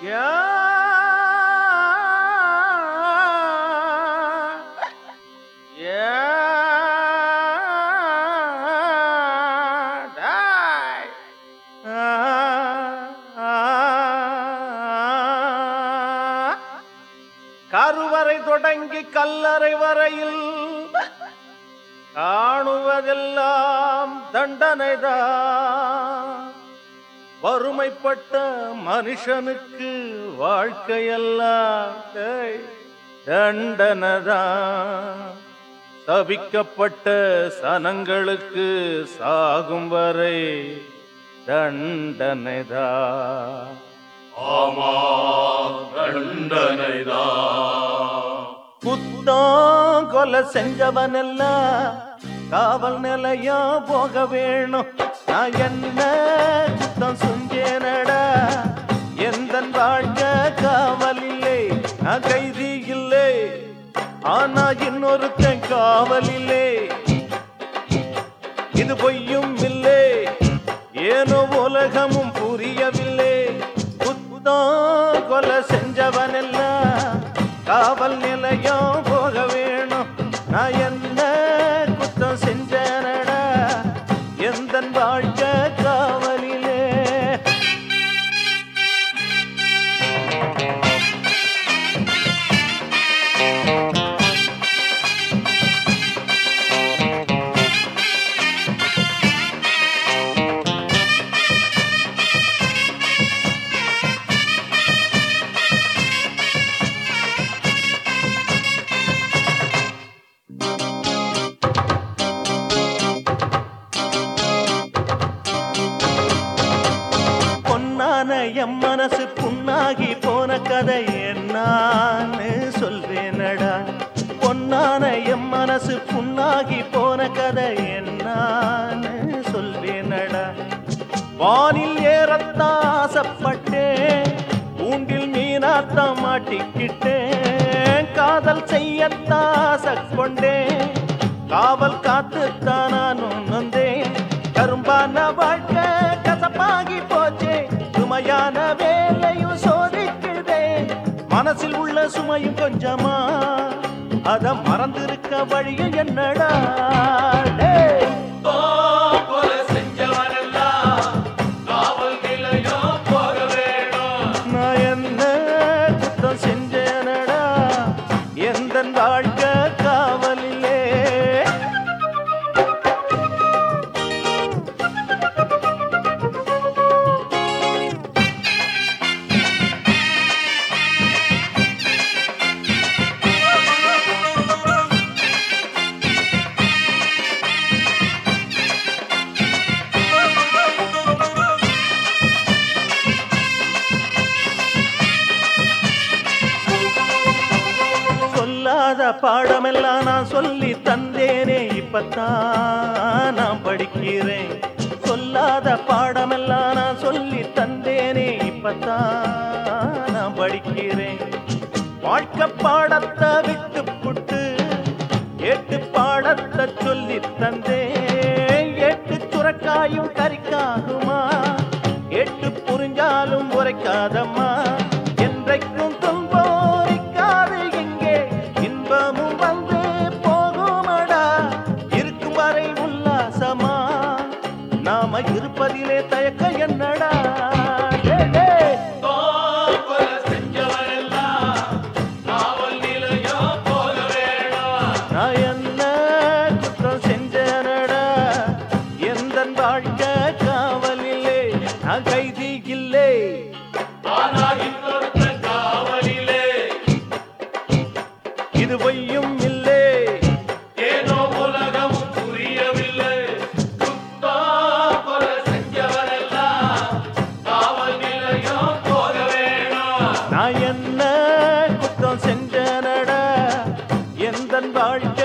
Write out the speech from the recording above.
Yeah, yeah, die. கருவறை தொடங்கி கல்லறை வரையில் காணுவதெல்லாம் தண்டனைதான். வறுமைப்பட்ட மனுஷனுக்கு வாழ்க்கையெல்லாம் தண்டனைதான். தவிக்கப்பட்ட சனங்களுக்கு சாகும் வரை தண்டனைதான். ஆமா, தண்டனைதான். குத்தம் கொலை செஞ்சவனெல்லாம் காவல் நிலையம் போக வேணும். நான் என்ன குத்தம் செஞ்சேனடா, எந்த வாழ்க்கை காவல் இல்லை, நான் கைதி இல்லை, ஆனா இன்னொருத்தன் காவல் இல்லை. இது பொய்யும் இல்லை, ஏனோ உலகமும் புரியவில்லை. குத்தம் கொலை செஞ்சவனெல்லாம் காவல் நிலையம் போக வேணும். நான் என்ன குத்தம் செஞ்சனடா, எந்த வாழ்க்கை காவலிலே. என் மனசு புண்ணாகி போன கதை என்னான்னு சொல்வேனடா. பொன்னான என் மனசு புண்ணாகி போன கதை என்னான்னு சொல்வேனடா. வானில் ஏறத்தான் ஆசைப்பட்டேன், ஊண்டில் மீனாத்தான் மாட்டிக்கிட்டேன். காதல் செய்யத்தான் ஆசை கொண்டேன், காவல் காத்துத்தான் நானும் வந்தேன். கரும்பான வாழ்க்கை கசப்பாகி போச்சே, சுமையான வேலையும் சோதிக்குதே. மனசில் உள்ள சுமையும் கொஞ்சமா, அத மறந்திருக்க வழியும் என்னடா. நான் என்ன குத்தம் செஞ்சேனடா, எந்த வாழ்க்கை காவலிலே. சொல்லாத பாடமெல்லாம் நான் சொல்லி தந்தேனே, இப்பத்தான் நான் படிக்கிறேன். சொல்லாத பாடமெல்லாம் நான் சொல்லி தந்தேனே, இப்பத்தான் நான் படிக்கிறேன். வாழ்க்கை பாடத்தை விட்டு புட்டு ஏட்டு பாடத்தை சொல்லி தந்தேன். ஏட்டு சுரக்காயும் கறிக்காகுமா, ஏட்டு புரிஞ்சாலும் உரைக்காதம்மா. என்றைக்கும் துன்போரிக்காது இங்கே, இன்பமும் வந்து போகுமடா. இருக்கும் வரை உல்லாசமா, நாம இருப்பதிலே தயக்க என்னடா. நான் என்ன குற்றம் செஞ்சனடா, எந்த வாழ்க்கை காவலிலே. நான் கைதி இல்லை, இது பொய்யும் இல்லை, ஏனோ உலகம் புரியவில்லை. காவல் நிலையம் போக வேணும். நான் என்ன குற்றம் செஞ்சனடா, எந்த வாழ்க்கை